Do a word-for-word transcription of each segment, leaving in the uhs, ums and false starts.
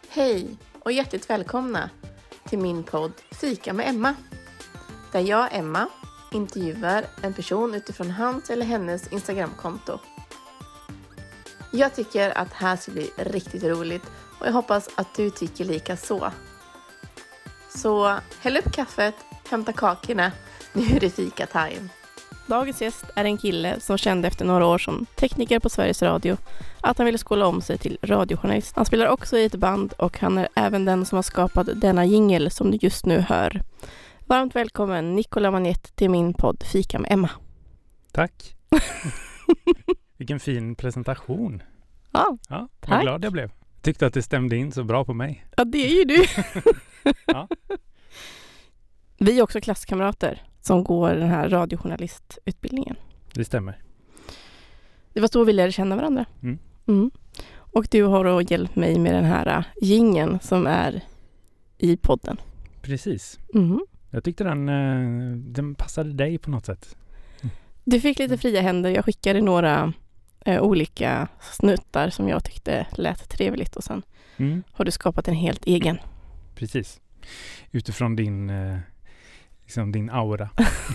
Hej och hjärtligt välkomna till min podd Fika med Emma. Där jag, Emma, intervjuar en person utifrån hans eller hennes Instagramkonto. Jag tycker att det här ska bli riktigt roligt och jag hoppas att du tycker lika så. Så häll upp kaffet, hämta kakorna, nu är det fika time. Dagens gäst är en kille som kände efter några år som tekniker på Sveriges Radio att han ville skola om sig till radiojournalist. Han spelar också i ett band och han är även den som har skapat denna jingle som du just nu hör. Varmt välkommen Nicola Magnett till min podd Fika med Emma. Tack. Vilken fin presentation. Ja, ja tack. Vad glad jag blev. Tyckte att det stämde in så bra på mig. Ja, det är ju du. Ja. Vi är också klasskamrater som går den här radiojournalistutbildningen. Det stämmer. Det var så vi lärde känna varandra. Mm. Mm. Och du har då hjälpt mig med den här jingeln som är i podden. Precis. Mm. Jag tyckte den, den passade dig på något sätt. Mm. Du fick lite fria händer. Jag skickade några eh, olika snuttar som jag tyckte lät trevligt. Och sen mm. har du skapat en helt egen. Precis. Utifrån din... Eh, liksom din aura.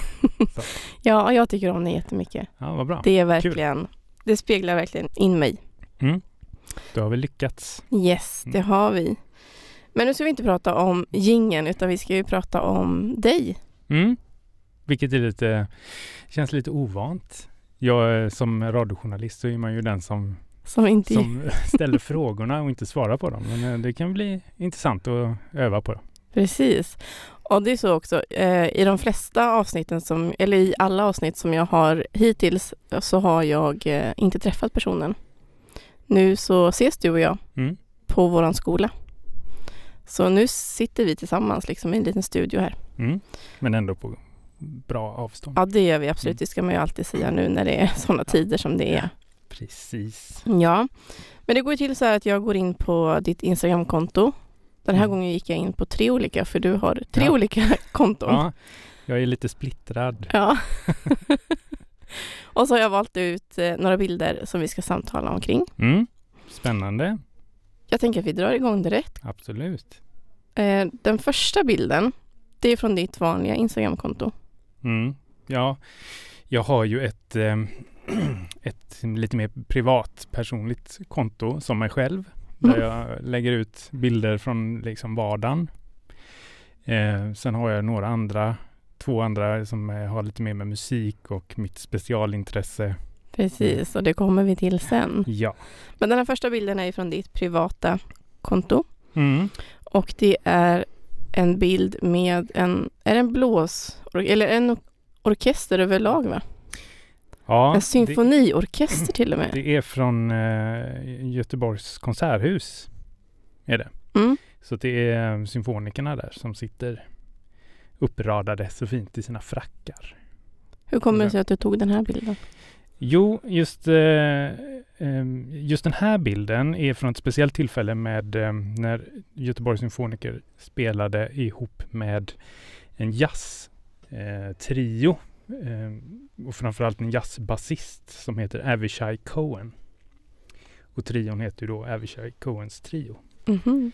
Ja, jag tycker om det jättemycket. Ja, vad bra. Det är verkligen, Kul. Det speglar verkligen in mig. Mm. Då har vi lyckats. Yes, det mm. har vi. Men nu ska vi inte prata om jingeln utan vi ska ju prata om dig. Mm. Vilket är lite, känns lite ovant. Jag som radiojournalist så är man ju den som, som, inte... som ställer frågorna och inte svarar på dem. Men det kan bli intressant att öva på. Precis. Och det är så också, eh, i de flesta avsnitten, som, eller i alla avsnitt som jag har hittills så har jag eh, inte träffat personen. Nu så ses du och jag mm. på våran skola. Så nu sitter vi tillsammans liksom i en liten studio här. Mm. Men ändå på bra avstånd. Ja, det gör vi absolut. Det ska man ju alltid säga nu när det är sådana tider som det är. Ja, precis. Ja, men det går till så här att jag går in på ditt Instagramkonto. Den här mm. gången gick jag in på tre olika, för du har tre ja. olika konton. Ja, jag är lite splittrad. Ja. Och så har jag valt ut eh, några bilder som vi ska samtala omkring. Mm. Spännande. Jag tänker att vi drar igång direkt. Absolut. Eh, den första bilden, det är från ditt vanliga Instagramkonto. Mm. Ja, jag har ju ett, eh, ett lite mer privat, personligt konto som mig själv. Där jag lägger ut bilder från liksom vardagen. Eh, sen har jag några andra, två andra som eh, har lite mer med musik och mitt specialintresse. Precis, och det kommer vi till sen. Ja. Men den här första bilden är från ditt privata konto. Mm. Och det är en bild med en, är det en blås, eller en orkester överlag va? Ja, en symfoniorkester det, till och med. Det är från eh, Göteborgs konserthus. Är det. Mm. Så det är symfonikerna där som sitter uppradade så fint i sina frackar. Hur kommer det sig att du tog den här bilden? Jo, just, eh, just den här bilden är från ett speciellt tillfälle med eh, när Göteborgs symfoniker spelade ihop med en jazz eh, trio. Eh, och framförallt en jazzbasist som heter Avishai Cohen. Och trion heter ju då Avishai Cohens trio. Mm-hmm.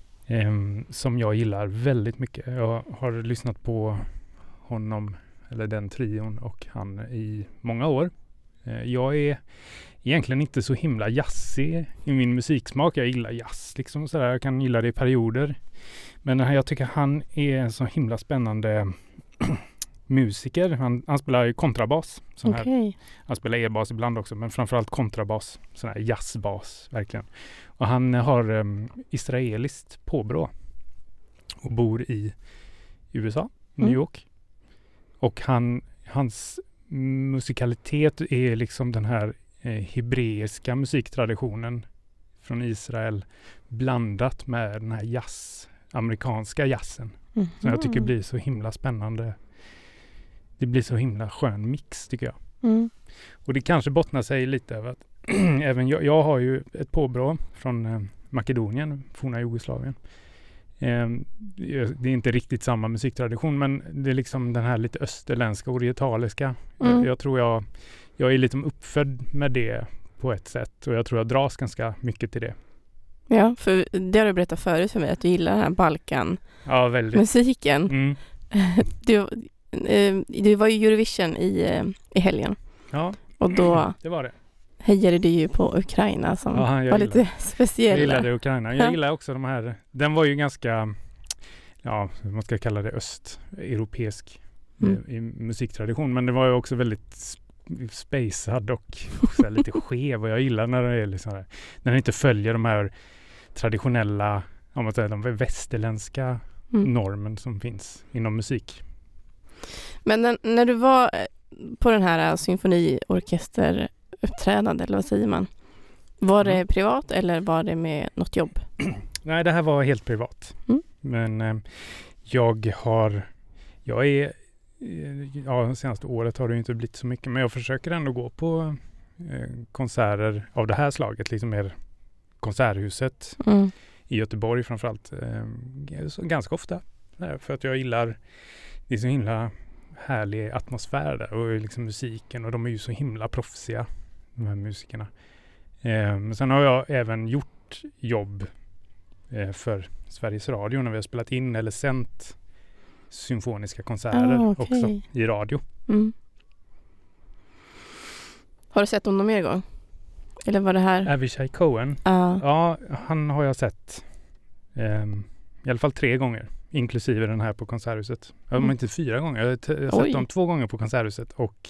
Eh, som jag gillar väldigt mycket. Jag har lyssnat på honom, eller den trion och han i många år. Eh, jag är egentligen inte så himla jazzig i min musiksmak. Jag gillar jazz liksom sådär. Jag kan gilla det i perioder. Men jag tycker han är en så himla spännande musiker. Han, han spelar ju kontrabas. Sån okay. här. Han spelar e-bas ibland också, men framförallt kontrabas. Sån här jazzbas, verkligen. Och han har um, israeliskt påbrå och bor i U S A, New mm. York. Och han, hans musikalitet är liksom den här eh, hebreiska musiktraditionen från Israel blandat med den här jazz, amerikanska jazzen. Mm. Som jag tycker blir så himla spännande. Det blir så himla skön mix tycker jag. Mm. Och det kanske bottnar sig lite över att även jag, jag har ju ett påbrå från eh, Makedonien, forna Jugoslavien. Eh, det är inte riktigt samma musiktradition, men det är liksom den här lite österländska, orientaliska. Mm. Jag, jag tror jag, jag är lite uppfödd med det på ett sätt och jag tror jag dras ganska mycket till det. Ja, för det har du berättat förut för mig, att du gillar den här Balkan-musiken. Ja, väldigt. Mm. Du, eh, du var ju Eurovision i, eh, i helgen. Ja, och då det var det. Hejade du ju på Ukraina som Ja, var gillar. lite speciella. Jag gillade Ukraina. Jag gillar också de här. Den var ju ganska, ja, man ska kalla det östeuropeisk mm. i, i musiktradition. Men det var ju också väldigt spacad och också lite skev. Och jag gillar när det är liksom här, när det inte följer de här traditionella, om man säger de västerländska mm. normen som finns inom musik. Men när, när du var på den här symfoniorkesteruppträdande, eller vad säger man? Var det mm. privat eller var det med något jobb? Nej, det här var helt privat. Mm. Men eh, jag har, jag är, ja, senaste året har det ju inte blivit så mycket, men jag försöker ändå gå på eh, konserter av det här slaget, liksom mer Konserthuset mm. i Göteborg framförallt, eh, ganska ofta. För att jag gillar, det är så himla härlig atmosfär där och liksom musiken, och de är ju så himla proffsiga, de här musikerna. Eh, men sen har jag även gjort jobb eh, för Sveriges Radio när vi har spelat in eller sänt symfoniska konserter ah, okay. också i radio. Mm. Har du sett honom mer gång? Eller var det här? Avishai Cohen? Ah. Ja, han har jag sett eh, i alla fall tre gånger. Inklusive den här på Konserthuset. Mm. Jag inte fyra gånger. Jag har, t- jag har sett dem två gånger på Konserthuset och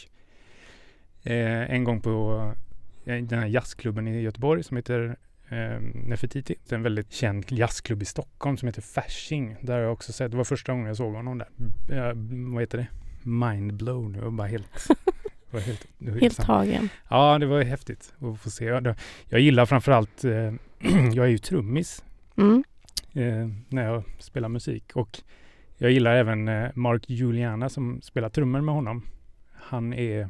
eh, en gång på eh, den här jazzklubben i Göteborg som heter eh, Nefertiti. Det är en väldigt känd jazzklubb i Stockholm som heter Fasching. Där har jag också sett. Det var första gången jag såg honom där. Eh, vad heter det? Mindblown. Det var bara helt... var helt, helt, helt tagen. Ja, det var häftigt att få se. Jag, jag gillar framförallt... Eh, jag är ju trummis. Mm. Eh, när jag spelar musik, och jag gillar även eh, Mark Juliana som spelar trummor med honom. Han är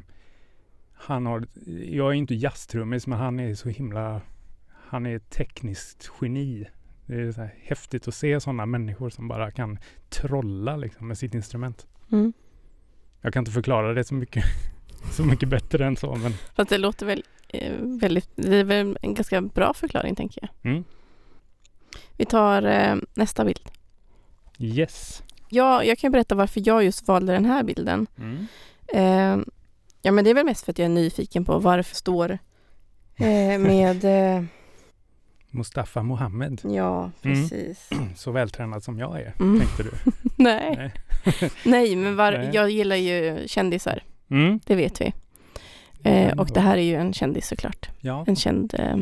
han har, jag är inte jazztrummis, men han är så himla, han är ett tekniskt geni. Det är så här häftigt att se sådana människor som bara kan trolla liksom med sitt instrument. Mm. Jag kan inte förklara det så mycket så mycket bättre än så, men fast det låter väl eh, väldigt, det är väl en ganska bra förklaring, tänker jag. Mm. Vi tar eh, nästa bild. Yes. Ja, jag kan berätta varför jag just valde den här bilden. Mm. Eh, ja, men det är väl mest för att jag är nyfiken på varför står eh, med... Eh, Mustafa Mohammed. Ja, precis. Mm. Så vältränad som jag är, mm. tänkte du. Nej. Nej. Nej, men var, Nej. jag gillar ju kändisar. Mm. Det vet vi. Eh, och det här är ju en kändis såklart. Ja. En känd eh,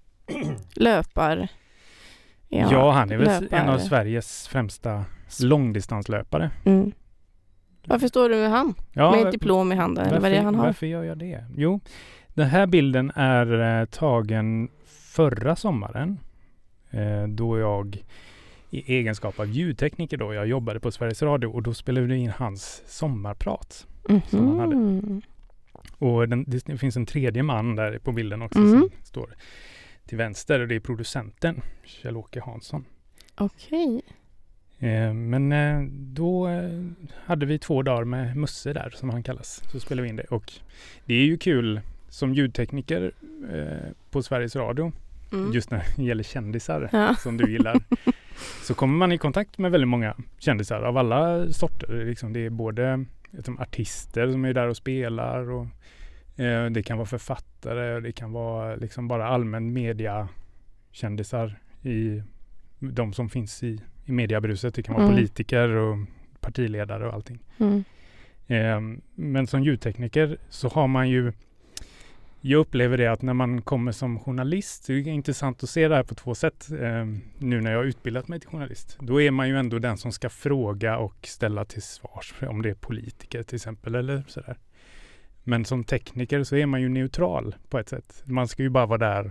löpar... Ja, ja, han är väl löpare. En av Sveriges främsta långdistanslöpare. Mm. Varför står du med han? Ja, med ett diplom i handen? Varför, eller vad är det han har? Varför gör jag det? Jo, den här bilden är eh, tagen förra sommaren. Eh, då jag i egenskap av ljudtekniker då, jag jobbade på Sveriges Radio, och då spelade vi in hans sommarprat. Mm-hmm. Som han hade. Och den, det finns en tredje man där på bilden också mm. som står till vänster, och det är producenten Kjell-Åke Hansson. Okej. Okay. Eh, men eh, då eh, hade vi två dagar med Musse där, som han kallas. Så spelade vi in det, och det är ju kul som ljudtekniker eh, på Sveriges Radio, mm. just när det gäller kändisar ja. som du gillar. Så kommer man i kontakt med väldigt många kändisar av alla sorter. Liksom, det är både liksom, artister som är där och spelar, och eh, det kan vara författare, det kan vara liksom bara allmän media kändisar, i de som finns i, i mediabruset. Det kan vara mm. politiker och partiledare och allting. Mm. Eh, men som ljudtekniker så har man ju, jag upplever det att när man kommer som journalist, det är intressant att se det här på två sätt eh, nu när jag har utbildat mig till journalist. Då är man ju ändå den som ska fråga och ställa till svars, om det är politiker till exempel eller sådär. Men som tekniker så är man ju neutral på ett sätt. Man ska ju bara vara där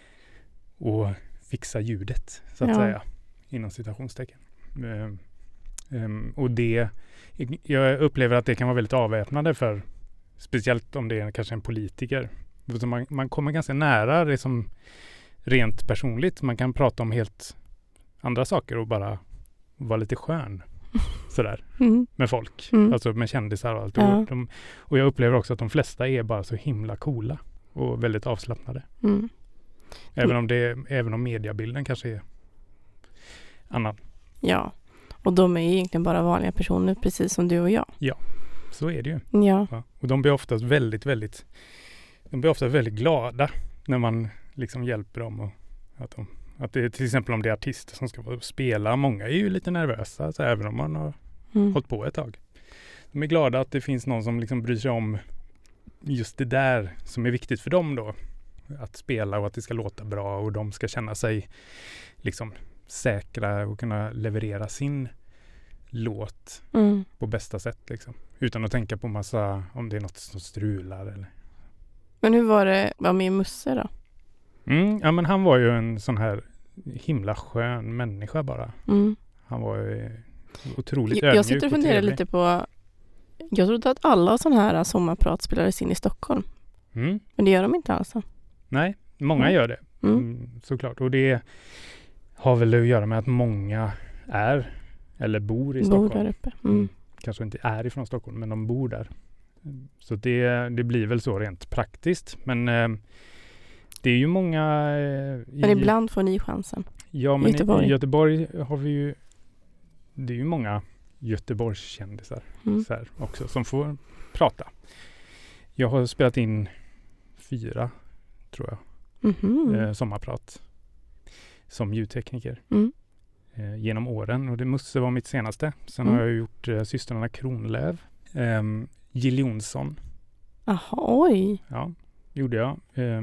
och fixa ljudet, så att ja. säga, inom citationstecken. Um, um, och det, jag upplever att det kan vara väldigt avväpnande för, speciellt om det är kanske en politiker. Man, man kommer ganska nära det som rent personligt. Man kan prata om helt andra saker och bara vara lite skön sådär mm. med folk. Mm. Alltså med kändisar och allt. Ja. Och, de, och jag upplever också att de flesta är bara så himla coola och väldigt avslappnade. Mm. Även om, det, även om mediabilden kanske är annan. Ja, och de är ju egentligen bara vanliga personer, precis som du och jag. Ja, så är det ju. Ja. Ja. Och de blir oftast väldigt, väldigt de blir ofta väldigt glada när man liksom hjälper dem. Och att, de, att det är till exempel om det är artister som ska spela. Många är ju lite nervösa, så även om man har mm. hållit på ett tag. De är glada att det finns någon som liksom bryr sig om just det där som är viktigt för dem då. Att spela och att det ska låta bra och de ska känna sig liksom säkra och kunna leverera sin låt mm. på bästa sätt liksom. Utan att tänka på massa, om det är något som strular eller. Men hur var det var med Musse då? Mm, ja men han var ju en sån här himla skön människa bara. Mm. Han var ju otroligt ödmjuk. Jag sitter och funderar lite på, jag trodde att alla sådana här sommarprat spelades in i Stockholm. Mm. Men det gör de inte alltså. Nej, många mm. gör det. Mm. Mm, såklart. Och det har väl att göra med att många är eller bor i bor Stockholm. Där uppe. Mm. Mm. Kanske inte är ifrån Stockholm, men de bor där. Så det, det blir väl så rent praktiskt. Men eh, det är ju många... Eh, men ibland får ni chansen. Ja, men Göteborg. i Göteborg har vi ju... Det är ju många Göteborgskändisar mm. så här, också som får prata. Jag har spelat in fyra, tror jag, mm-hmm. eh, sommarprat som ljudtekniker mm. eh, genom åren. Och det måste vara mitt senaste. Sen mm. har jag gjort eh, systrarna Kronlöv. Eh, Jill Johnson. Aha, oj. Ja, gjorde jag. Eh,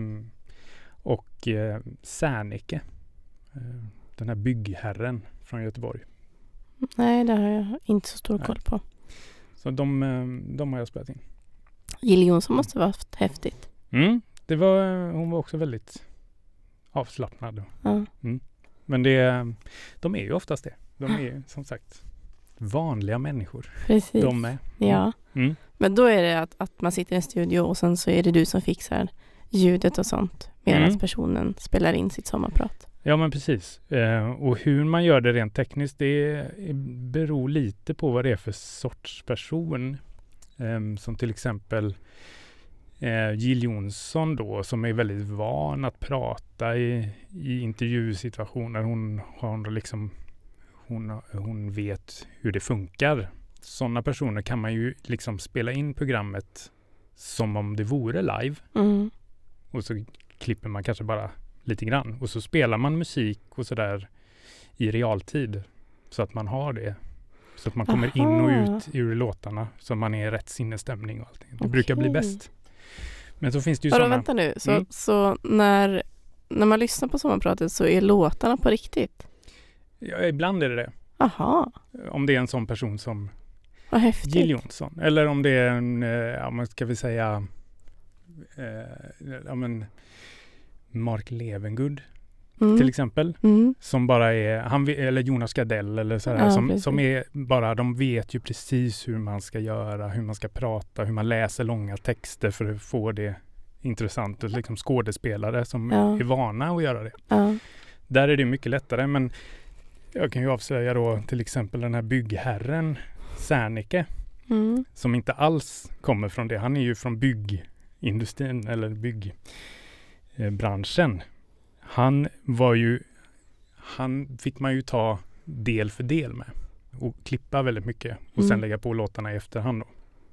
och eh, Serneke. Eh, den här byggherren från Göteborg. Nej, det har jag inte så stor koll på. Så de, eh, de har jag spelat in. Jill Johnson måste vara häftigt. Mm, det var, hon var också väldigt avslappnad. Ja. Mm. Men det, de är ju oftast det. De är som sagt vanliga människor. Precis. De är. Ja. Mm. Men då är det att, att man sitter i en studio och sen så är det du som fixar ljudet och sånt medan mm. personen spelar in sitt sommarprat. Ja, men precis. Eh, och hur man gör det rent tekniskt, det beror lite på vad det är för sorts person. Eh, som till exempel eh, Jill Johnson då, som är väldigt van att prata i, i intervjusituationer. Hon har liksom hon, hon vet hur det funkar. Sådana personer kan man ju liksom spela in programmet som om det vore live. Mm. Och så klipper man kanske bara lite grann. Och så spelar man musik och sådär i realtid. Så att man har det. Så att man kommer Aha. in och ut ur låtarna. Så man är i rätt sinnesstämning och allting. Det okay. brukar bli bäst. Men så finns det ju sådana... Vänta nu. Så, mm. så när, när man lyssnar på sommarpratet så är låtarna på riktigt? Ja, ibland är det det. Aha. Om det är en sån person som Vad häftigt. Jill Johnson. Eller om det är en, ja, man ska vi säga eh, ja, men Mark Levengood mm. till exempel. Mm. Som bara är, han, eller Jonas Gardell eller sådär. Ja, som, som är bara, de vet ju precis hur man ska göra, hur man ska prata, hur man läser långa texter för att få det intressant. Och liksom skådespelare som ja. är vana att göra det. Ja. Där är det mycket lättare, men jag kan ju avslöja då till exempel den här byggherren Serneke mm. som inte alls kommer från det. Han är ju från byggindustrin eller byggbranschen. Han var ju, han fick man ju ta del för del med och klippa väldigt mycket och mm. sen lägga på låtarna i efterhand då.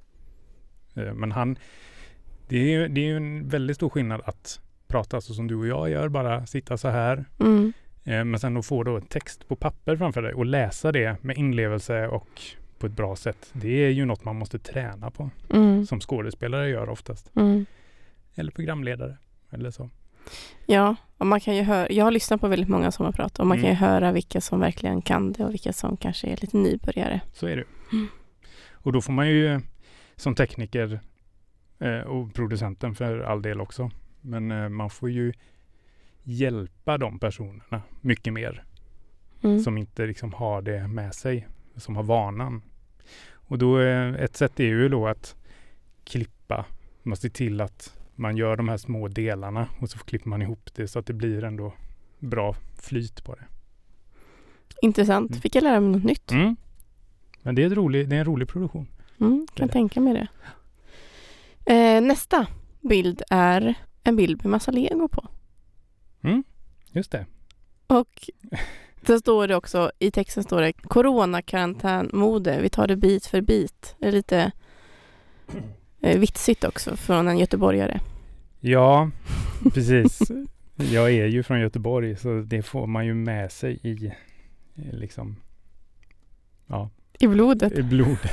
Men han, det är ju det är ju en väldigt stor skillnad att prata så som du och jag gör, bara sitta så här. Mm. Men sen att få då text på papper framför dig och läsa det med inlevelse och på ett bra sätt. Det är ju något man måste träna på. Mm. Som skådespelare gör oftast. Mm. Eller programledare. Eller så. Ja, och man kan ju höra, jag har lyssnat på väldigt många sommarprat och man mm. kan ju höra vilka som verkligen kan det och vilka som kanske är lite nybörjare. Så är det. Mm. Och då får man ju som tekniker eh, och producenten för all del också. Men eh, man får ju hjälpa de personerna mycket mer. Mm. Som inte liksom har det med sig. Som har vanan. Och då eh, ett sätt är ju då att klippa. Man ser till att man gör de här små delarna och så klipper man ihop det så att det blir ändå bra flyt på det. Intressant. Mm. Fick jag lära mig något nytt? Mm. Men det är, ett rolig, det är en rolig produktion. Mm, kan det tänka mig det. Eh, nästa bild är en bild med massa Lego på. Mm, just det. Och så står det också, i texten står det coronakarantänmode. Vi tar det bit för bit. Det är lite eh, vitsigt också från en göteborgare. Ja, precis. Jag är ju från Göteborg, så det får man ju med sig i liksom, ja. I blodet. I blodet.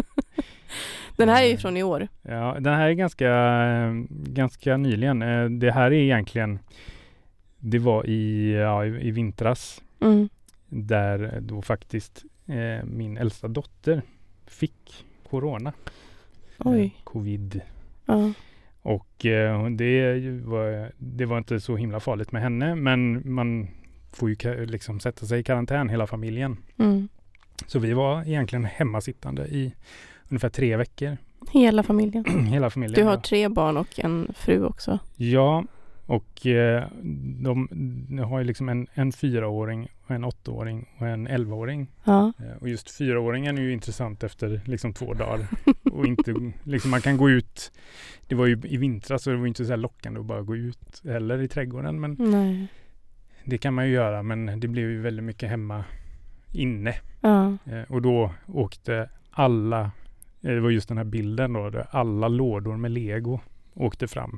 Den här är ju från i år. Ja, den här är ganska, ganska nyligen. Det här är egentligen, det var i, ja, i vintras. Mm. Där då faktiskt eh, min äldsta dotter fick corona. Oj. Eh, covid. Ja. Och eh, det, var, det var inte så himla farligt med henne, men man får ju ka- liksom sätta sig i karantän hela familjen. Mm. Så vi var egentligen hemmasittande i ungefär tre veckor. Hela familjen. Hela familjen. Du har ja. tre barn och en fru också. Ja, och eh, de, de har ju liksom en, en fyraåring, en åttaåring och en elvaåring. Ja. Eh, och just fyraåringen är ju intressant efter liksom två dagar. Och inte, liksom man kan gå ut, det var ju i vintras så det var inte så här lockande att bara gå ut heller i trädgården. Men Nej. det kan man ju göra, men det blev ju väldigt mycket hemma inne. Ja. Eh, och då åkte alla, eh, det var just den här bilden då, där alla lådor med Lego åkte fram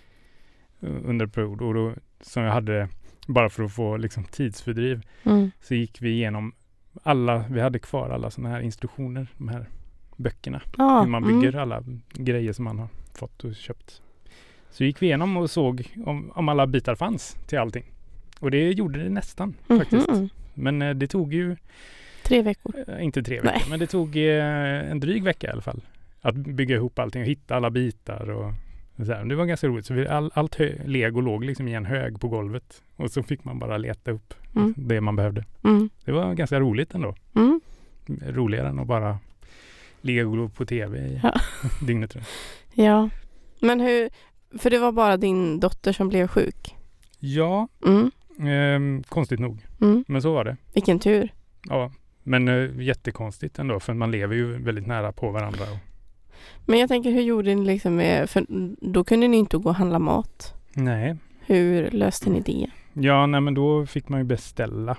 under period, och då, som jag hade bara för att få liksom tidsfördriv, Mm. så gick vi igenom alla, vi hade kvar alla sådana här instruktioner, de här böckerna, Ja. hur man bygger Mm. alla grejer som man har fått och köpt. Så gick vi igenom och såg om, om alla bitar fanns till allting. Och det gjorde det nästan Mhm. faktiskt. Men eh, det tog ju Tre veckor. eh, inte tre veckor, Nej. men det tog eh, en dryg vecka i alla fall. Att bygga ihop allting och hitta alla bitar och så här. Det var ganska roligt. Så vi, all, allt hö- Lego låg liksom i en hög på golvet. Och så fick man bara leta upp Mm. det man behövde. Mm. Det var ganska roligt ändå. Mm. Roligare än att bara Lego på tv i Ja. dygnet runt. Ja. Men hur, för det var bara din dotter som blev sjuk. Ja, Mm. ehm, konstigt nog. Mm. Men så var det. Vilken tur. Ja, men eh, jättekonstigt ändå. För man lever ju väldigt nära på varandra. Och, Men jag tänker, hur gjorde ni liksom med, för då kunde ni inte gå och handla mat. nej. Hur löste ni det? Ja, nej men då fick man ju beställa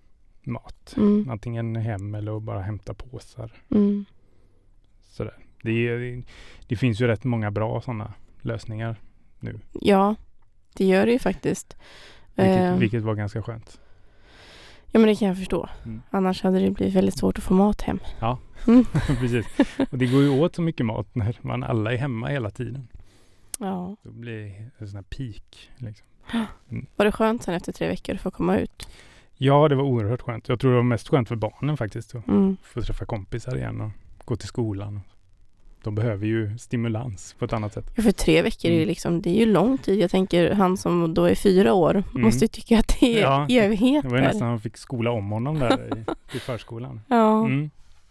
mat. Mm. Antingen hem eller bara hämta påsar. Mm. Sådär. Det, är, det finns ju rätt många bra sådana lösningar nu. Ja, det gör det ju faktiskt. Vilket, Eh, vilket var ganska skönt. Ja, men det kan jag förstå. Mm. Annars hade det blivit väldigt svårt att få mat hem. Ja, Mm. precis. Och det går ju åt så mycket mat när man alla är hemma hela tiden. Ja. Då blir det en sån här peak. Liksom. Var det skönt sen efter tre veckor att få komma ut? Ja, det var oerhört skönt. Jag tror det var mest skönt för barnen faktiskt. Att Mm. få träffa kompisar igen och gå till skolan. De behöver ju stimulans på ett annat sätt. Ja, för tre veckor är ju Mm. liksom, det är ju lång tid. Jag tänker, han som då är fyra år Mm. måste ju tycka att det är Ja, evigheter. Det var ju nästan att man fick skola om honom där i, i förskolan. Ja, Mm.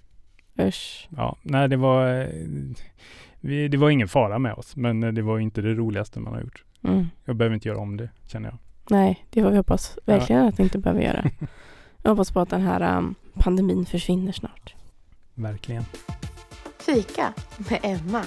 usch. Ja, nej det var eh, vi, det var ingen fara med oss, men eh, det var inte det roligaste man har gjort. Mm. Jag behöver inte göra om det, känner jag. Nej, det var vi hoppas verkligen att det inte behöver göra. Jag hoppas på att den här um, pandemin försvinner snart. Verkligen. Fika med Emma.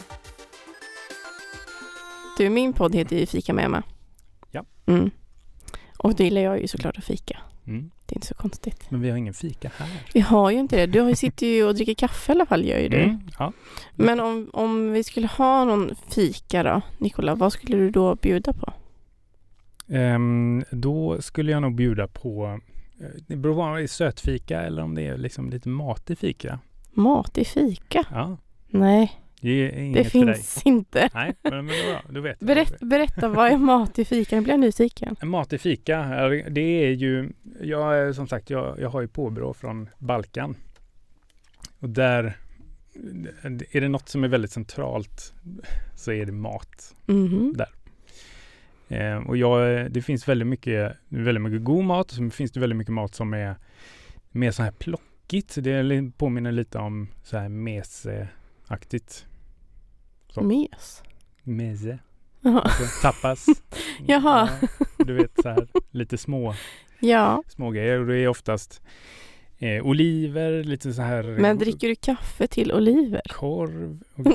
Du, min podd heter ju Fika med Emma. Ja. Mm. Och då gillar jag ju såklart att fika. Mm. Det är inte så konstigt. Men vi har ingen fika här. Vi har ju inte det. Du har ju- sitter ju och dricker kaffe i alla fall, gör ju du. Mm, ja. Men om, om vi skulle ha någon fika då, Nicola, vad skulle du då bjuda på? Ehm, då skulle jag nog bjuda på, eh, det beror på om det är sötfika eller om det är liksom lite matig fika. Mat i fika? Ja, Nej, det är det inget för dig. finns inte. Nej, men, men då, bra, då vet jag. Berätt, berätta, vad är mat i fika? Nu blir jag nyfiken. En matig fika, är- det är ju, jag är som sagt, jag, jag har ju påbrå från Balkan. Och där är det något som är väldigt centralt, så är det mat. Mhm. Eh, och jag, det finns väldigt mycket, väldigt mycket god mat, och så finns det väldigt mycket mat som är mer så här plockigt. Det li- påminner lite om så här mese-aktigt. Så. Mes. Mese. Jaha. Alltså, tapas. Jaha. Ja, du vet så här lite små, Ja, små grejer. Och det är oftast eh, oliver, lite så här men dricker du kaffe till oliver? korv. Och,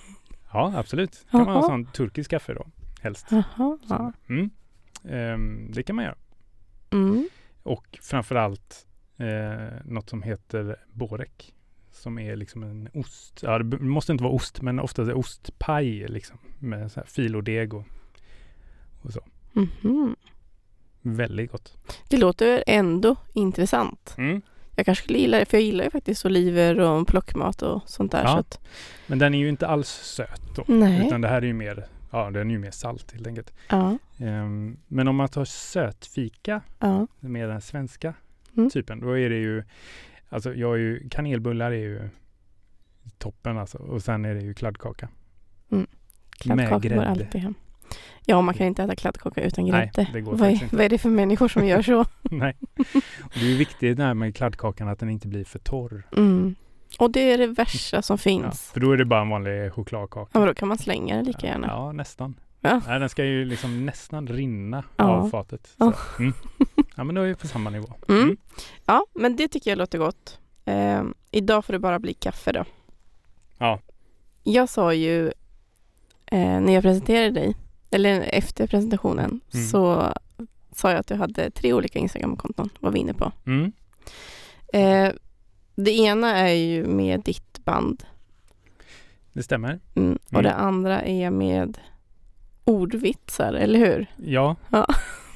ja, absolut. Kan man ha Jaha. sån turkisk kaffe då, helst. Jaha. Ja. Mm. Ehm, det kan man göra. Mm. Och framförallt eh, något som heter borek. Som är liksom en ost. Ja, det måste inte vara ost, men ofta är det ostpaj liksom. Med så här filodeg och, och så. Mm-hmm. Väldigt gott. Det låter ändå intressant. Mm. Jag kanske skulle gilla det, för jag gillar ju faktiskt oliver och plockmat och sånt där. Ja. Så att... Men den är ju inte alls söt då. Nej. Utan det här är ju mer, ja, den är ju mer salt helt enkelt. Ja. Um, men om man tar sötfika Ja. med den svenska Mm. typen, då är det ju, alltså jag är ju, kanelbullar är ju toppen alltså. Och sen är det ju kladdkaka. Mm. Med Kladdkaka går grädde. alltid hem. Ja, man kan inte äta kladdkaka utan Nej, grädde. det går vad, är, faktiskt inte. vad är det för människor som gör så? Nej. Och det är ju viktigt där med kladdkakan att den inte blir för torr. Mm. Och det är det värsta som Ja, finns. för då är det bara en vanlig chokladkaka. Ja, men då kan man slänga det lika gärna. Ja, nästan. Ja. Nej, den ska ju liksom nästan rinna Ja. av fatet. Så. Ja. Mm. Ja, men då är vi på samma nivå. Mm. Mm. Ja, men det tycker jag låter gott. Eh, idag får det bara bli kaffe då. Ja. Jag sa ju eh, när jag presenterade dig, eller efter presentationen, Mm. så sa jag att du hade tre olika Instagram-konton, var vi inne på. Mm. Eh, det ena är ju med ditt band. Det stämmer. Mm. Och Mm. det andra är med ordvitsar, eller hur? Ja. Ja.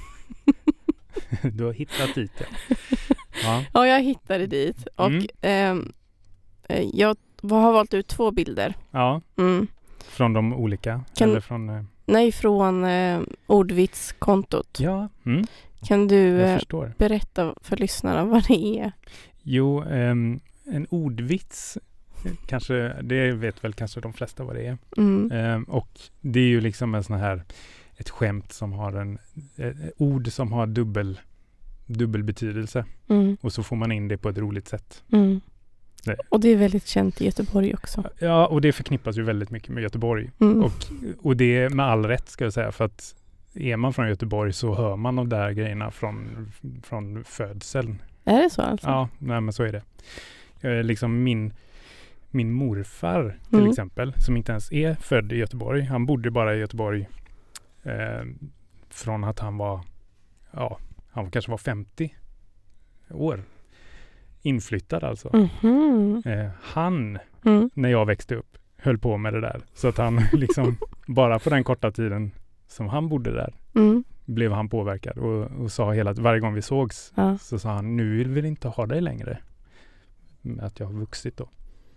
Du har hittat dit. Ja. Ja. Ja, jag hittade dit. Och Mm. ehm, eh, jag har valt ut två bilder. Ja. Mm. Från de olika. Kan- Eller från... Eh... Nej, från eh, ordvitskontot. Ja. Mm. Kan du Jag eh, förstår. berätta för lyssnarna vad det är? Jo, ehm, en ordvits. eh, Kanske, det vet väl kanske de flesta vad det är. Mm. Ehm, och det är ju liksom en sån här, ett skämt som har en, ett ord som har dubbel, dubbel betydelse. Mm. Och så får man in det på ett roligt sätt. Mm. Nej. Och det är väldigt känt i Göteborg också. Ja, och det förknippas ju väldigt mycket med Göteborg. Mm. Och, och det är med all rätt ska jag säga, för att är man från Göteborg så hör man de där grejerna från, från födseln. Är det så alltså? Ja, nej, men så är det. Jag, liksom min, min morfar till Mm. exempel, som inte ens är född i Göteborg. Han bodde bara i Göteborg eh, från att han var, ja, han kanske var femtio år. Inflyttad alltså. Mhm. Eh, han, Mm. när jag växte upp, höll på med det där. Så att han liksom, bara på den korta tiden som han bodde där, Mm. blev han påverkad och, och sa hela, varje gång vi sågs Ja. så sa han, nu vill vi inte ha dig längre. Med att jag har vuxit då.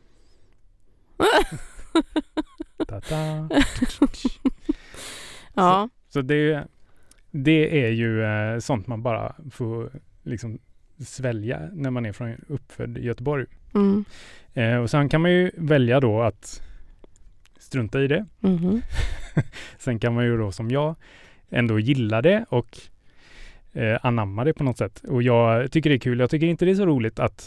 Ta-ta. Ja. Så det, det är ju eh, sånt man bara får liksom svälja när man är från uppfödd i Göteborg. Mm. Eh, och sen kan man ju välja då att strunta i det. Mhm. Sen kan man ju då som jag ändå gilla det och eh, anamma det på något sätt. Och jag tycker det är kul. Jag tycker inte det är så roligt att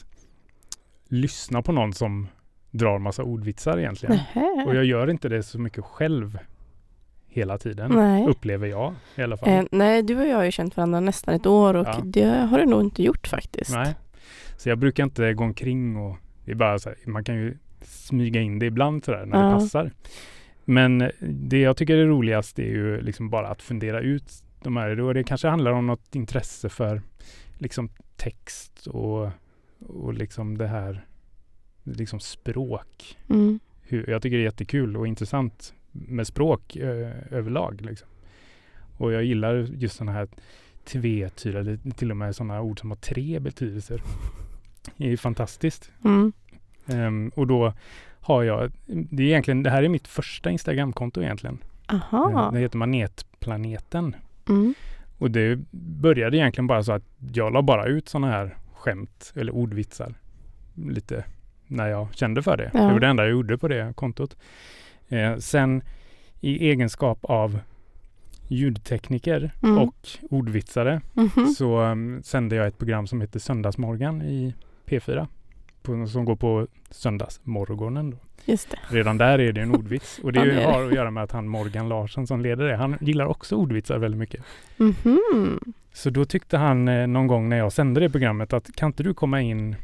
lyssna på någon som drar massa ordvitsar egentligen. Nähä. Och jag gör inte det så mycket själv hela tiden. Nej. Upplever jag i alla fall. Eh, nej, du och jag har ju känt varandra nästan ett år och Ja. det har du nog inte gjort faktiskt. Nej. Så jag brukar inte gå omkring och det är bara så här, man kan ju smyga in det ibland så där när Ja. det passar. Men det jag tycker är roligast är ju liksom bara att fundera ut de här. Då det kanske handlar om något intresse för liksom text och, och liksom det här liksom språk. Mm. Hur, jag tycker det är jättekul och intressant med språk ö, överlag. Liksom. Och jag gillar just sådana här tvetydiga, till och med sådana ord som har tre betydelser. Det är fantastiskt. Mm. Um, och då har jag, det är egentligen, det här är mitt första Instagramkonto egentligen. Aha. Det heter Manetplaneten. Mm. Och det började egentligen bara så att jag la bara ut sådana här skämt eller ordvitsar lite när jag kände för det. Ja. Det var det enda jag gjorde på det kontot. Eh, sen i egenskap av ljudtekniker Mm. och ordvitsare Mhm. så um, sände jag ett program som heter Söndagsmorgon i P fyra. På, som går på söndagsmorgonen då. Just det. Redan där är det en ordvits. Och det, Ja, det är det. har att göra med att han Morgan Larsson som leder det. Han gillar också ordvitsar väldigt mycket. Mhm. Så då tyckte han eh, någon gång när jag sände det programmet att kan inte du komma in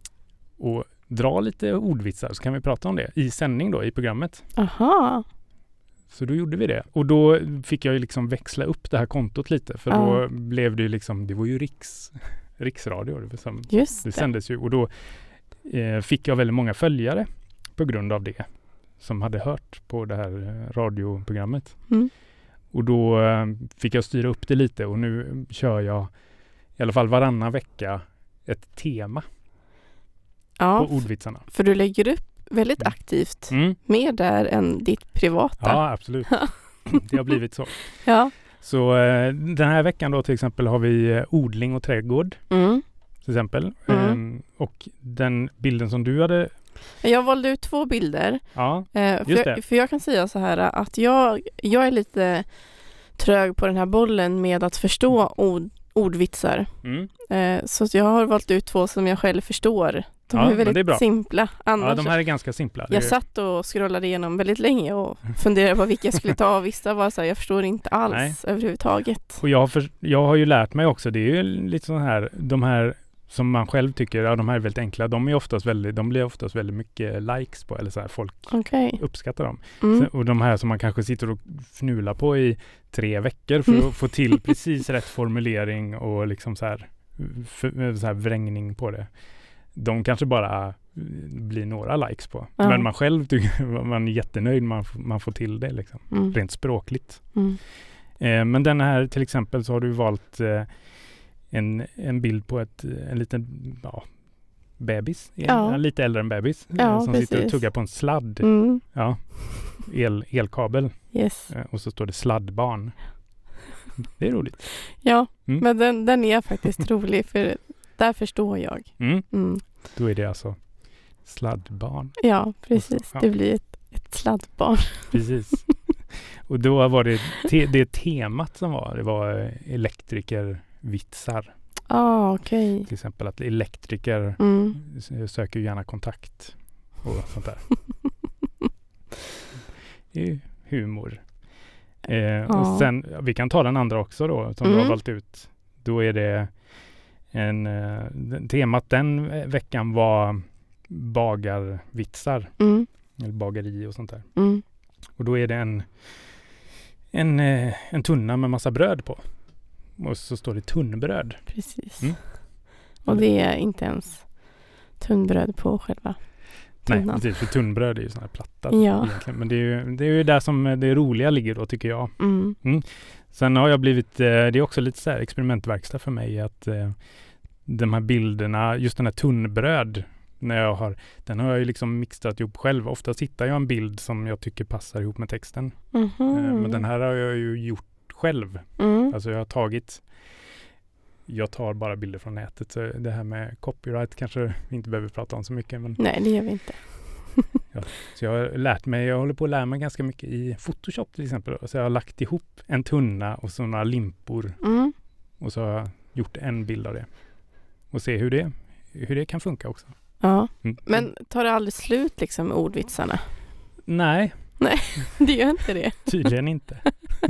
och dra lite ordvitsar så kan vi prata om det i sändning då i programmet. Aha. Så då gjorde vi det. Och då fick jag ju liksom växla upp det här kontot lite. För Ja. då blev det ju liksom, det var ju riks, riksradio. Det, var som, Just det det. sändes ju. Och då eh, fick jag väldigt många följare på grund av det. Som hade hört på det här eh, radioprogrammet. Mm. Och då eh, fick jag styra upp det lite. Och nu kör jag i alla fall varannan vecka ett tema Ja, på ordvitsarna. för du lägger upp väldigt Mm. aktivt. Mm. Mer där än ditt privata. Ja, absolut. Det har blivit så. Ja. Så eh, den här veckan då till exempel har vi eh, odling och trädgård Mm. till exempel. Mm. Ehm, och den bilden som du hade, Jag valde ut två bilder. ja, Eh, för, Just jag, det. för jag kan säga så här att jag, jag är lite trög på den här bollen med att förstå ord, ordvitsar. mm. Eh, så att jag har valt ut två som jag själv förstår. De Ja, är men det är väldigt bra. simpla. Annars ja, de här är ganska simpla. Det jag är- satt och scrollade igenom väldigt länge och funderade på vilka jag skulle ta. Vissa var så här, jag förstår inte alls Nej. överhuvudtaget. Och jag har, för, jag har ju lärt mig också, det är ju lite så här, de här som man själv tycker, ja de här är väldigt enkla, de är oftast väldigt, de blir oftast väldigt mycket likes på, eller så här, folk Okej. uppskattar dem. Mm. Sen, och de här som man kanske sitter och fnular på i tre veckor för Mm. att få till precis rätt formulering och liksom så här, för, så här vrängning på det. De kanske bara blir några likes på. Ja. Men man själv tycker man är jättenöjd man, f- man får till det liksom, Mm. rent språkligt. Mm. Eh, men den här till exempel så har du valt eh, en, en bild på ett, en liten ja, bebis, Ja. en, lite äldre än bebis, Ja, eh, som sitter och precis. tuggar på en sladd. Mm. Ja, el, elkabel. Yes. Eh, och så står det sladdbarn. Det är roligt. Ja, Mm. men den, den är faktiskt rolig för där förstår jag. Mm. Mm. Då är det alltså sladdbarn. Ja, precis. Och så, ja. Det blir ett, ett sladdbarn. Precis. Och då var det te, det temat som var, det var eh, elektrikervitsar. Ah, okej. Till exempel att elektriker Mm. s- söker gärna kontakt och sånt där. Det är ju humor. Eh, Ja. Och sen, ja, vi kan ta den andra också då, som du har Mm. valt ut. Då är det en, eh, den- temat den eh, veckan var bagarvitsar, Mm. eller bageri och sånt där. Mm. Och då är det en, en, eh, en tunna med massa bröd på. Och så står det tunnbröd. Precis. Mm. Och det är inte ens tunnbröd på själva Nej, tunnan. precis, för tunnbröd är ju sån här platta Ja. egentligen. Men det är ju det är ju där som det roliga ligger då, tycker jag. Mm. Sen har jag blivit, eh, det är också lite så här experimentverkstad för mig att eh, de här bilderna, just den här tunnbröd, när jag har, den har jag ju liksom mixat ihop själv. Oftast hittar jag en bild som jag tycker passar ihop med texten. Mhm. Eh, men den här har jag ju gjort själv. Mm. Alltså jag har tagit, jag tar bara bilder från nätet. Så det här med copyright kanske vi inte behöver prata om så mycket. Men, Nej, det gör vi inte. så jag har lärt mig, jag håller på att lära mig ganska mycket i Photoshop till exempel. Så jag har lagt ihop en tunna och så några limpor. Mm. Och så har jag gjort en bild av det. Och se hur det, hur det kan funka också. Ja. Mm. Men tar det aldrig slut liksom med ordvitsarna? Nej, Det gör inte det. tydligen inte.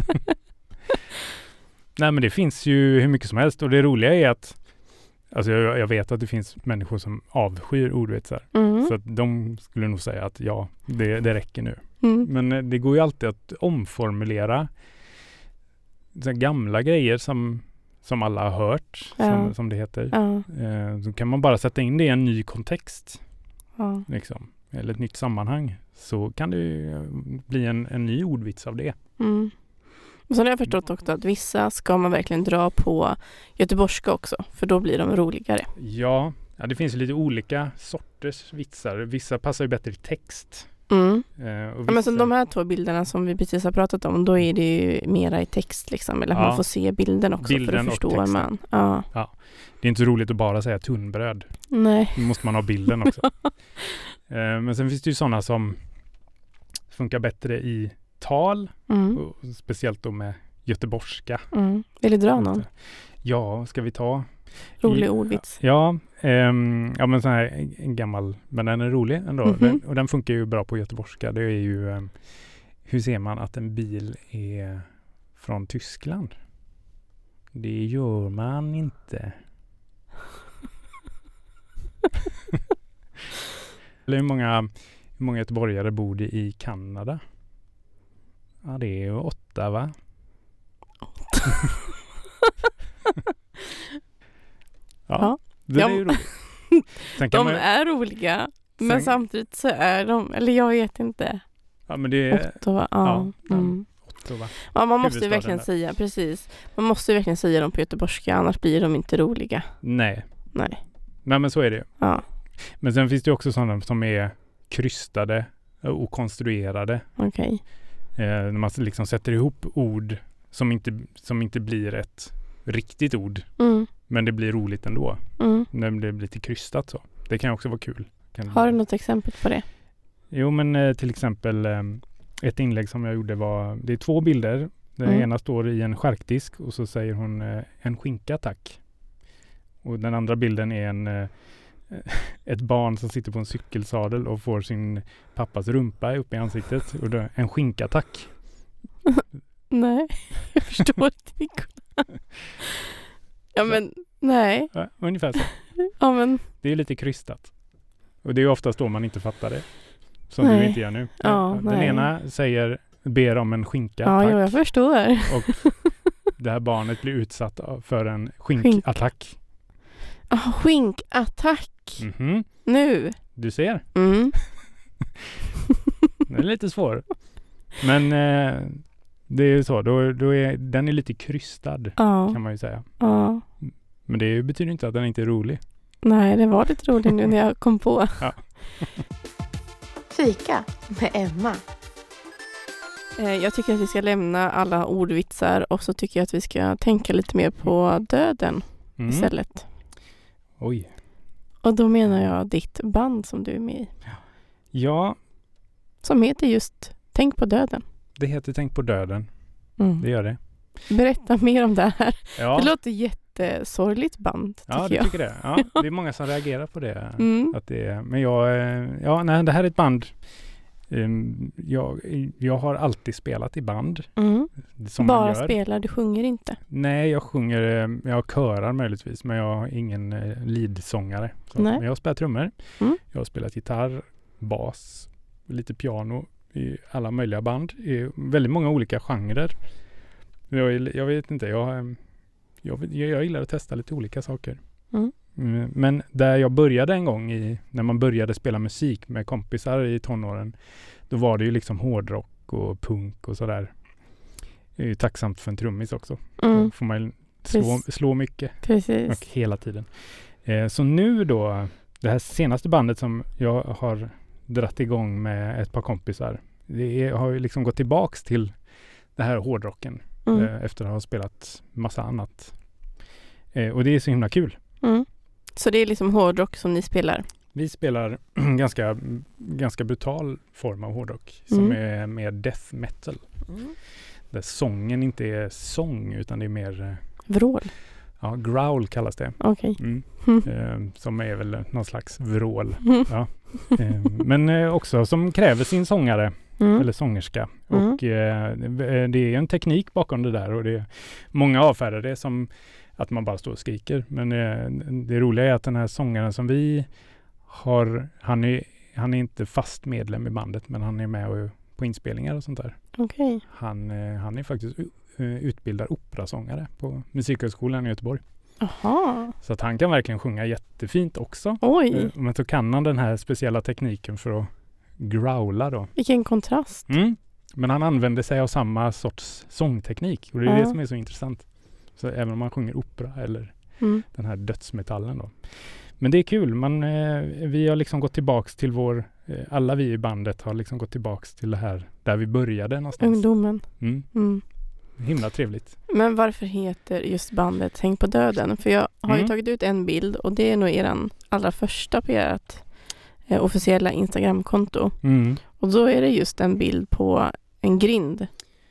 Nej, men det finns ju hur mycket som helst. Och det roliga är att alltså jag, jag vet att det finns människor som avskyr ordvitsar. Mm. Så att de skulle nog säga att ja, det, det räcker nu. Mm. Men eh, det går ju alltid att omformulera så här gamla grejer som, som alla har hört, Ja. som, som det heter. Ja. Eh, så kan man bara sätta in det i en ny kontext, Ja. liksom, eller ett nytt sammanhang, så kan det ju eh, bli en, en ny ordvits av det. Mm. Och sen har jag förstått också att vissa ska man verkligen dra på göteborgska också, för då blir de roligare. Ja, ja det finns ju lite olika sorters vitsar. Vissa passar ju bättre i text. Mm. Eh, och Ja, men så vissa- de här två bilderna som vi precis har pratat om, då är det ju mera i text liksom, eller att Ja. man får se bilden också, Bilden för och då förstår texten. man. Ja. Det är inte så roligt att bara säga tunnbröd. Nej. Då måste man ha bilden också. eh, men sen finns det ju sådana som funkar bättre i tal, Mm. och speciellt då med göteborgska. Mm. Vill du dra någon Ja, ska vi ta? rolig I- ordvits? Ja, ehm, ja men sån här en, en gammal, men den är rolig ändå. Mhm. Den, och den funkar ju bra på göteborgska. Det är ju, ehm, hur ser man att en bil är från Tyskland? Det gör man inte. Eller hur många, hur många göteborgare bor det i Kanada? Ja, det är ju åtta, va? ja, Ja. det är Ja. ju roligt. Sen kan De man, ju- är roliga, men Sen- samtidigt så är de, eller jag vet inte. ja, men det är Ottawa, ja. ja, Mm. Ottawa. Ja, man måste ju huvudstaden verkligen där. säga, precis. Man måste ju verkligen säga dem på göteborgska, annars blir de inte roliga. Nej. Nej. Nej, men så är det ju. Ja, Men sen finns det ju också sådana som är krystade och konstruerade. okej. Eh, när man liksom sätter ihop ord som inte, som inte blir ett riktigt ord. Mm. Men det blir roligt ändå. Mm. När det blir lite krystat så. Det kan också vara kul. Kan Har du något exempel på det? Jo, men eh, till exempel eh, ett inlägg som jag gjorde var, det är två bilder. Den Mm. ena står i en charkdisk och så säger hon eh, en skinka tack. Och den andra bilden är en eh, ett barn som sitter på en cykelsadel och får sin pappas rumpa upp i ansiktet. Och då, en skinka tack. Nej, jag förstår inte, Nicola. Ja, men nej. Ja, ungefär så. Ja, men Det är lite krystat. Och det är oftast då man inte fattar det. Som Nej. du inte gör nu. Ja, Den nej. ena säger, ber om en skinka ja, tack. jo, jag förstår. Och det här barnet blir utsatt för en Skink. skinkattack. Ah, skinkattack. Mhm. Nu. Du ser, Mm. den är lite svår. Men eh, det är ju så, då, då är, den är lite krystad Ja, kan man ju säga. ja. Men det betyder inte att den inte är rolig. Nej, det var lite roligt nu när jag kom på. Ja. Fika med Emma. Eh, Jag tycker att vi ska lämna alla ordvitsar och så tycker jag att vi ska tänka lite mer på döden Mm. istället. Oj. Och då menar jag ditt band som du är med i. Ja, Som heter just Tänk på döden. det heter Tänk på döden. Mm. Det gör det. Berätta mer om det här. Ja, Det låter jättesorgligt band, tycker ja du jag. tycker det. Ja, det är många som reagerar på det. Mm. Att det är, men jag, eh, ja, nej, det här är ett band. Um, jag, jag har alltid spelat i band. Mm. Som Bara man gör. spelar, du sjunger inte. Nej, jag sjunger, eh, jag körar möjligtvis, men jag har ingen eh, leadsångare. Så. Nej. Men jag spelar trummor. Mm. Jag har spelat gitarr, bas, lite piano i alla möjliga band. I väldigt många olika genrer. Jag, jag vet inte, jag, eh, jag, jag gillar att testa lite olika saker. Mm. Mm, Men där jag började en gång i, när man började spela musik med kompisar i tonåren, då var det ju liksom hårdrock och punk och sådär. Det är ju tacksamt för en trummis också. Mm. Då får man slå, Precis. slå mycket Precis. och hela tiden. Eh, så nu då, det här senaste bandet som jag har dratt igång med ett par kompisar, det är, har ju liksom gått tillbaks till det här hårdrocken Mm. eh, efter att ha spelat massa annat. Eh, och det är så himla kul. Mm. Så det är liksom hårdrock som ni spelar? Vi spelar ganska, ganska brutal form av hårdrock som Mm. är mer death metal. Mm. Där sången inte är sång utan det är mer, eh, Vrål? ja, growl kallas det. Okej. Mm. Mm. Eh, som är väl någon slags vrål. Mm. Eh, men eh, också som kräver sin sångare Mm. eller sångerska. Mm. Och eh, det är en teknik bakom det där och det, många avfärdar det som att man bara står och skriker. Men eh, det roliga är att den här sångaren som vi har, han är, han är inte fast medlem i bandet men han är med och, på inspelningar och sånt där. Okej. Han, eh, han är faktiskt uh, utbildad operasångare på Musikhögskolan i Göteborg. Jaha. Så att han kan verkligen sjunga jättefint också. Oj. Eh, Men så kan han den här speciella tekniken för att growla då. Vilken kontrast. Mm. Men han använder sig av samma sorts sångteknik och det är Ja. det som är så intressant. Så även om man sjunger opera eller Mm. den här dödsmetallen då. Men det är kul. Man, eh, vi har liksom gått tillbaks till vår, eh, alla vi i bandet har liksom gått tillbaks till det här där vi började någonstans. Ungdomen. Mm. Mm. Himla trevligt. Men varför heter just bandet Tänk på döden? För jag har Mm. ju tagit ut en bild och det är nog eran allra första på ert eh, officiella Instagramkonto. Mm. Och då är det just en bild på en grind.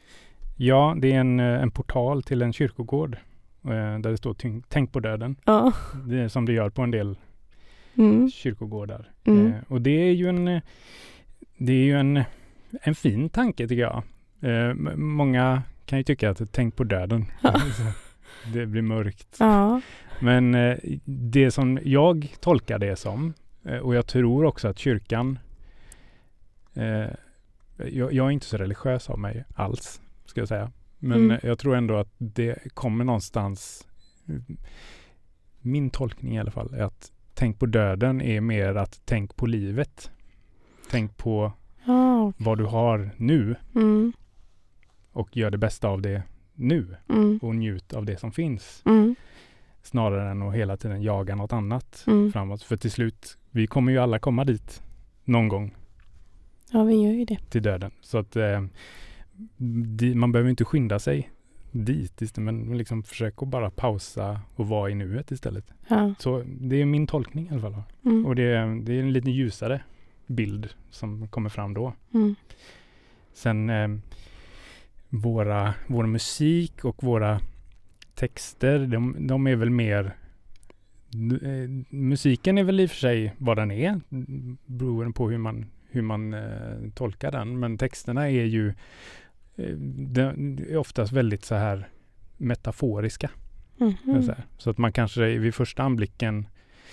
Ja, det är en, eh, en portal till en kyrkogård eh, där det står tyng- Tänk på döden. Ja. Det är som det gör på en del Mm. kyrkogårdar. Mm. Eh, och det är ju en eh, det är ju en, en fin tanke tycker jag. Eh, m- många kan ju tycka att tänk på döden. Ja. Det blir mörkt. Ja. Men eh, det som jag tolkar det som, eh, och jag tror också att kyrkan eh, jag, jag är inte så religiös av mig alls, ska jag säga. Men Mm. jag tror ändå att det kommer någonstans, min tolkning i alla fall, är att tänk på döden är mer att tänk på livet. Tänk på Ah, vad du har nu mm. och gör det bästa av det nu Mm. och njut av det som finns. Mm. Snarare än att hela tiden jaga något annat Mm. framåt. För till slut, vi kommer ju alla komma dit någon gång Ja, vi gör ju det. till döden. Så att eh, di, man behöver inte skynda sig dit istället, men liksom försöka att bara pausa och vara i nuet istället. Ja. Så det är min tolkning i alla fall. Mm. Och det, det är en lite ljusare bild som kommer fram då. Mm. Sen eh, våra, vår musik och våra texter, de, de är väl mer eh, musiken är väl i och för sig vad den är, beroende på hur man, hur man eh, tolkar den, men texterna är ju eh, de är oftast väldigt så här metaforiska. Mhm. Så, här. Så att man kanske vid första anblicken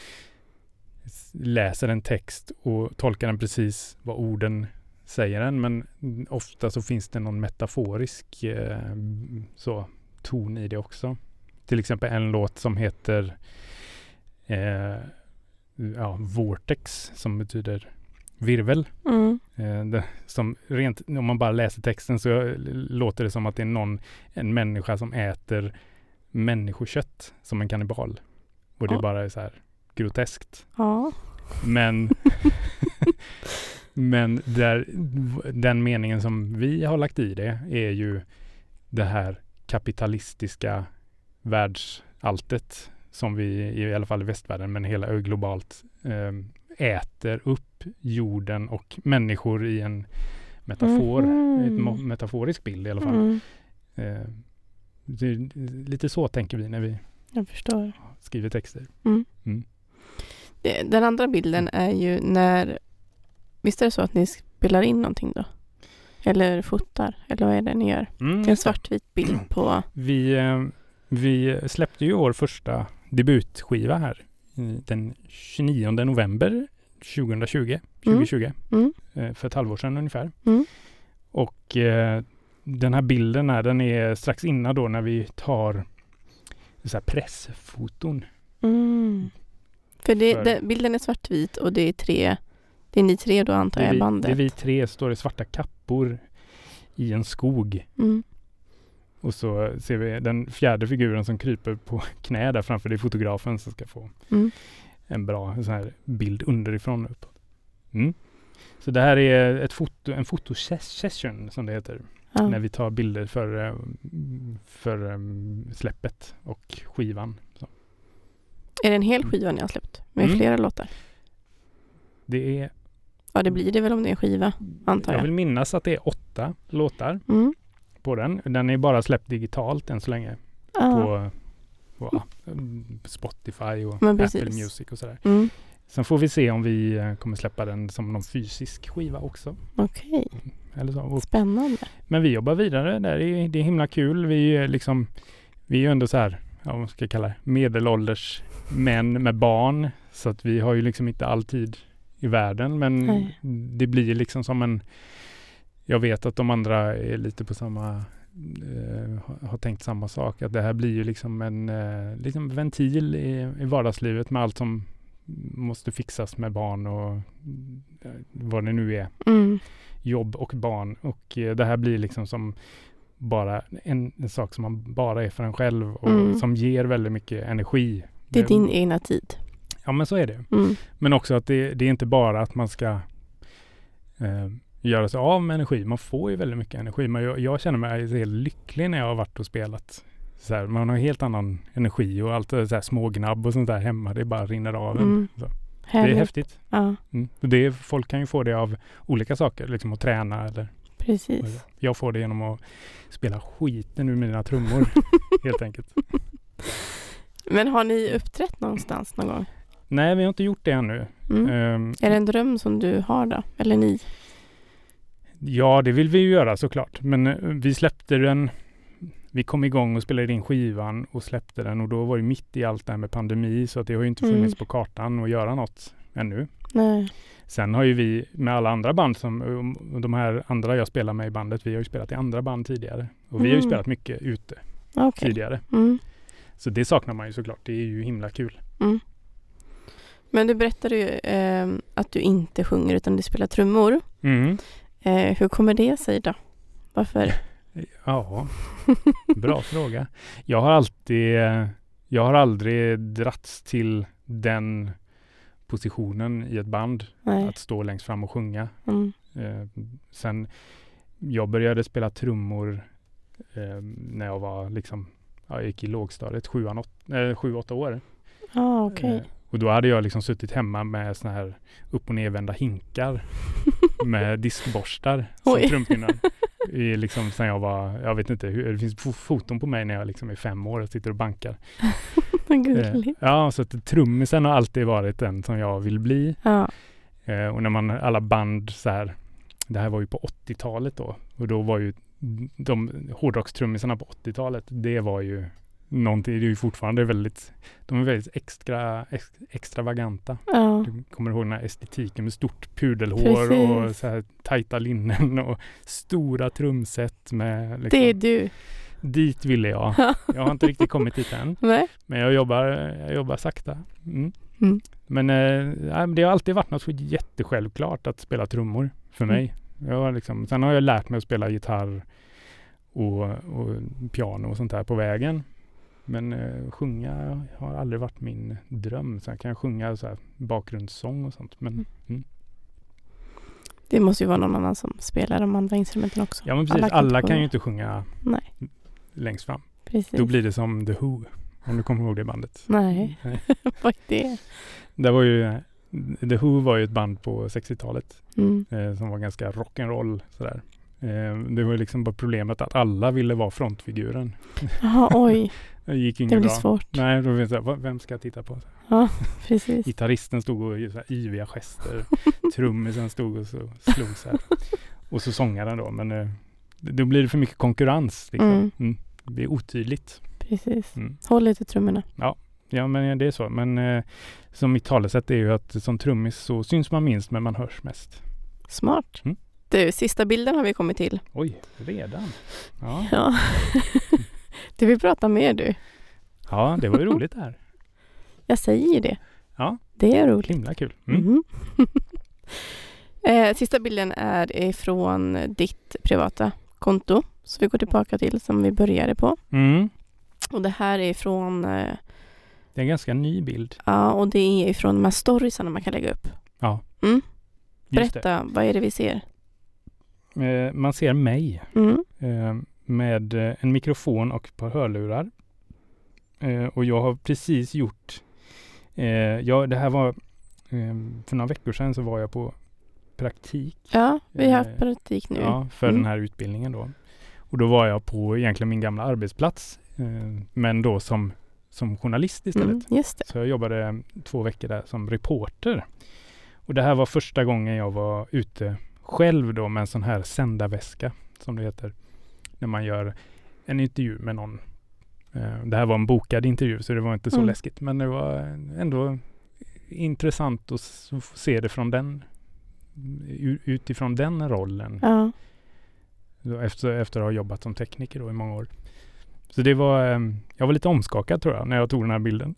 läser en text och tolkar den precis vad orden säger den, men ofta så finns det någon metaforisk eh, så, ton i det också. Till exempel en låt som heter eh, ja, Vortex, som betyder virvel. Mm. Eh, det, som rent, om man bara läser texten så låter det som att det är någon, en människa som äter människokött som en kannibal. Och det Ja. bara är så här groteskt. Ja. Men men där, den meningen som vi har lagt i det är ju det här kapitalistiska världsalltet som vi i alla fall i västvärlden, men hela ö globalt eh, äter upp jorden och människor i en metafor, Mhm. ett mo- metaforisk bild i alla fall. Mm. Eh, det är lite så tänker vi när vi Jag förstår. skriver texter. Det- Den andra bilden är ju när... Visst är det så att ni spelar in någonting då? Eller fotar? Eller vad är det ni gör? Mm, Det är en svartvit bild på... Vi, eh, vi släppte ju vår första debutskiva här i den tjugonionde november tjugohundratjugo, tjugohundratjugo Mm. eh, för ett halvår sedan ungefär. Mm. Och eh, den här bilden här, den är strax innan då när vi tar så här pressfoton. Mm. För, det, För- det, bilden är svartvit och det är tre... Det är ni tre då antar Det är, jag vi, bandet. det är vi tre, står i svarta kappor i en skog. Mm. Och så ser vi den fjärde figuren som kryper på knä där framför, det är fotografen som ska få Mm. en bra så här bild underifrån uppåt. Mm. Så det här är ett foto, en fotosession som det heter. Ja. När vi tar bilder för, eh, för um, släppet och skivan. Så. Är det en hel skiva ni har släppt? Med Mm. flera låtar? Det är, Ja, det blir det väl om det är en skiva, antar jag jag. vill minnas att det är åtta låtar Mm. på den. Den är bara släppt digitalt än så länge. Ja. På, på mm, Spotify och Men Apple precis. Music och sådär. Mm. Sen får vi se om vi eh, kommer släppa den som någon fysisk skiva också. Okej, Eller så. Och, spännande. men vi jobbar vidare där. Det är, det är himla kul. Vi är liksom, vi är ju ändå så här, ja, vad ska jag kalla det, medelålders män med barn. Så att vi har ju liksom inte alltid i världen. Men Nej. det blir liksom som en, jag vet att de andra är lite på samma, eh, har- har tänkt samma sak. Att det här blir ju liksom en eh, liksom ventil i, i vardagslivet med allt som måste fixas med barn och eh, vad det nu är. Mm. Jobb och barn. Och eh, det här blir liksom som bara en, en sak som man bara är för en själv och Mm. som ger väldigt mycket energi. Det är din egna tid. Ja, men så är det. Mm. Men också att det, det är inte bara att man ska eh, göra sig av med energi. Man får ju väldigt mycket energi. Men jag, jag känner mig helt lycklig när jag har varit och spelat. Så här, man har helt annan energi och allt det så här smågnabb och sånt där hemma. Det bara rinner av en. Mm. Så. Det Härligt. är häftigt. Ja, Mm. Och det är, folk kan ju få det av olika saker. Liksom att träna eller precis. jag får det genom att spela skiten ur mina trummor. helt enkelt. Men har ni uppträtt någonstans någon gång? Nej, vi har inte gjort det ännu. Mm. Ehm, Är det en dröm som du har då? Eller ni? Ja, det vill vi ju göra såklart. Men eh, vi släppte den. Vi kom igång och spelade in skivan och släppte den. Och då var det mitt i allt det här med pandemi. Så att det har ju inte Mm. funnits på kartan att göra något ännu. Nej. Sen har ju vi med alla andra band som de här andra jag spelar med i bandet, vi har ju spelat i andra band tidigare. Och vi mm. har ju spelat mycket ute okay. tidigare. Mm. Så det saknar man ju såklart. Det är ju himla kul. Mm. Men du berättade ju eh, att du inte sjunger utan du spelar trummor. Mm. Eh, hur kommer det sig då? Varför? Ja, bra fråga. Jag har alltid, jag har aldrig dratts till den positionen i ett band. Nej. Att stå längst fram och sjunga. Mm. Eh, sen jag började spela trummor eh, när jag var liksom, jag gick i lågstadiet, sju, åt, äh, sju åtta år. Ah, okay. eh, och då hade jag liksom suttit hemma med såna här upp- och nedvända hinkar med diskborstar som trumpinnar. I liksom sen jag var, jag vet inte, hur, det finns foton på mig när jag liksom är fem år och sitter och bankar. eh, ja, så att trummisen har alltid varit den som jag vill bli. Ja. Eh, och när man, alla band så här, det här var ju på åttiotalet då, och då var ju de hårdrockstrummisarna på åttiotalet, det var ju någonting, det är ju fortfarande väldigt, de är väldigt extra, ex, extravaganta. Ja. Du kommer ihåg den här estetiken med stort pudelhår. Precis. Och så här tajta linnen och stora trumset med liksom, det är du. Dit ville jag. Jag har inte riktigt kommit dit än. Nej. Men jag jobbar, jag jobbar sakta. Mm. Mm. Men eh, det har alltid varit något så jättesjälvklart att spela trummor för mig. Mm. Jag har liksom, sen har jag lärt mig att spela gitarr och, och piano och sånt där på vägen. Men eh, sjunga har aldrig varit min dröm. Sen kan jag sjunga så här bakgrundssång och sånt. Men, mm. Mm. Det måste ju vara någon annan som spelar de andra instrumenten också. Ja, men precis. Alla kan, alla kan ju inte sjunga Nej. längst fram. Precis. Då blir det som The Who. Om du kommer ihåg det bandet. Nej, Nej. Vad är det? Det var ju, The Who var ju ett band på sextiotalet. Mm. Eh, som var ganska rock'n'roll sådär. Eh, det var liksom bara problemet att alla ville vara frontfiguren. Jaha, oj. Det gick inget det blir bra. svårt. Nej, då vet jag, vem ska jag titta på? Ja, precis. Gitarristen stod och gjorde så här yviga gester. Trummisen stod och så slog så här. Och så sångaren då. Men eh, då blir det för mycket konkurrens. Liksom. Mm. Mm. Det blir otydligt. Precis. Mm. Håll lite trummorna. Ja, ja, men det är så. Men eh, som mitt talesätt är ju att som trummis så syns man minst men man hörs mest. Smart. Mm. Du, sista bilden har vi kommit till. Oj, redan? Ja. ja. Du vill prata mer du. Ja, det var ju roligt här. Jag säger ju det. Ja. Det är roligt. Himla kul. Mm. Mm. eh, sista bilden är ifrån ditt privata konto. Så vi går tillbaka till som vi började på. Mm. Och det här är ifrån... Eh, det är en ganska ny bild. Ja, och det är ifrån de här storiesarna man kan lägga upp. Ja. Mm. Berätta, vad är det vi ser? Eh, man ser mig. Mm. Eh, med en mikrofon och ett par hörlurar. Eh, och jag har precis gjort... Eh, ja, det här var... Eh, för några veckor sedan så var jag på praktik. Ja, vi har haft praktik nu. Ja, för mm. den här utbildningen då. Och då var jag på egentligen min gamla arbetsplats. Eh, men då som, som journalist istället. Mm, just det. Så jag jobbade två veckor där som reporter. Och det här var första gången jag var ute själv då med en sån här sändarväska som det heter. När man gör en intervju med någon. Eh, det här var en bokad intervju så det var inte så mm. läskigt. Men det var ändå intressant att se det från den utifrån den rollen. Ja. Efter, efter att ha jobbat som tekniker då i många år. Så det var, jag var lite omskakad tror jag när jag tog den här bilden.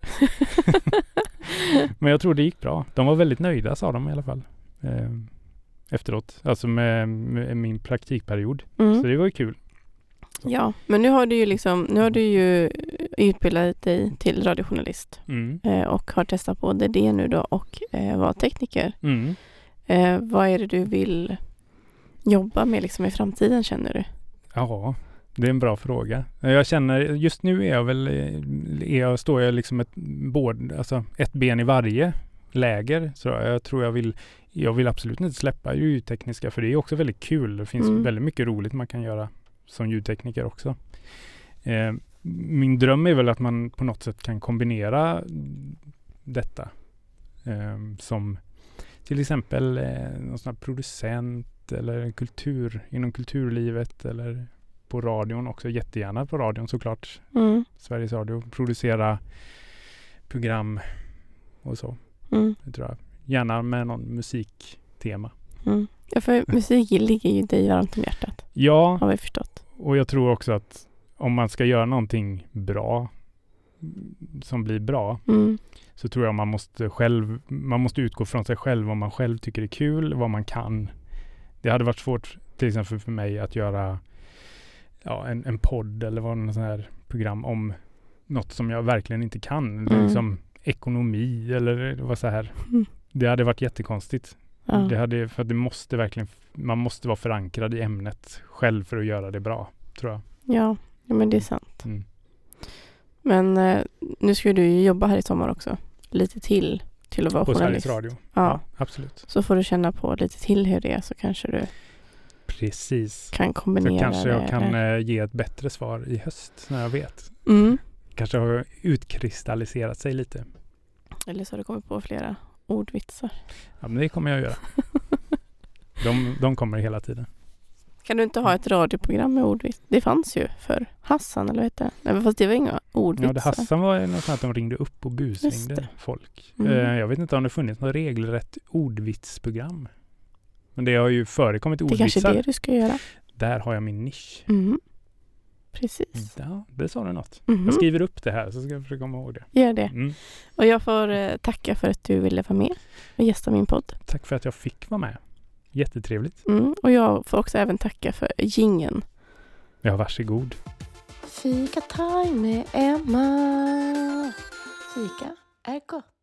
Men jag tror det gick bra. De var väldigt nöjda sa de i alla fall. Eh, efteråt. Alltså med, med min praktikperiod. Mm. Så det var ju kul. Så. Ja, men nu har du ju liksom, nu har du ju utbildat dig till radiojournalist. Mm. Eh, och har testat både det nu då och eh, vara tekniker. Mm. Eh, vad är det du vill jobba med liksom i framtiden känner du? Ja, det är en bra fråga. Jag känner, just nu är jag väl, är jag, står jag liksom ett, båd, alltså ett ben i varje läger. Så jag tror jag vill, jag vill absolut inte släppa ljudtekniska för det är också väldigt kul. Det finns mm. väldigt mycket roligt man kan göra som ljudtekniker också. Eh, min dröm är väl att man på något sätt kan kombinera detta eh, som till exempel eh, någon sån här producent eller kultur inom kulturlivet eller på radion också. Jättegärna på radion såklart. Mm. Sveriges Radio. Producera program och så. Mm. Det tror jag. Gärna med någon musiktema. Mm. Ja, för musik ligger ju dig varmt om hjärtat. Ja, har vi förstått. Och jag tror också att om man ska göra någonting bra som blir bra Mm. så tror jag man måste själv man måste utgå från sig själv, vad man själv tycker är kul, vad man kan. Det hade varit svårt till exempel för mig att göra ja, en, en podd eller vad någon sån här program om något som jag verkligen inte kan. Mm. Liksom ekonomi eller vad så här. Mm. Det hade varit jättekonstigt. Ja. Det hade, för att det måste verkligen, man måste vara förankrad i ämnet själv för att göra det bra, tror jag. Ja, ja men det är sant. Mm. Men eh, nu ska du ju jobba här i sommar också. Lite till till att vara På journalist. Sveriges Radio. Ja. Ja, absolut. Så får du känna på lite till hur det är, så kanske du Precis. kan Så kombinera kanske jag det. kan eller- eh, ge ett bättre svar i höst när jag vet. Mm. Kanske har utkristalliserat sig lite. Eller så har du kommit på flera ordvitsar. Ja, men det kommer jag göra. De, de kommer hela tiden. Kan du inte ha ett radioprogram med ordvits? Det fanns ju för Hassan, eller vad heter det? Nej, fast det var inga ordvitsar. Ja, det Hassan var ju något sånt att de ringde upp och Just busringde det. folk. Mm. Eh, jag vet inte om det funnits något regelrätt ordvitsprogram. Men det har ju förekommit Det är kanske ordvitsar. är det du ska göra. Där har jag min nisch. Mm. Precis. Ja, det sa du något. Mhm. Jag skriver upp det här så ska jag försöka komma ihåg det. Gör det. Mm. Och jag får eh, tacka för att du ville vara med och gästa min podd. Tack för att jag fick vara med. Jättetrevligt. Mm. Och jag får också även tacka för jingeln. Ja, varsågod. Fika time med Emma. Fika är gott.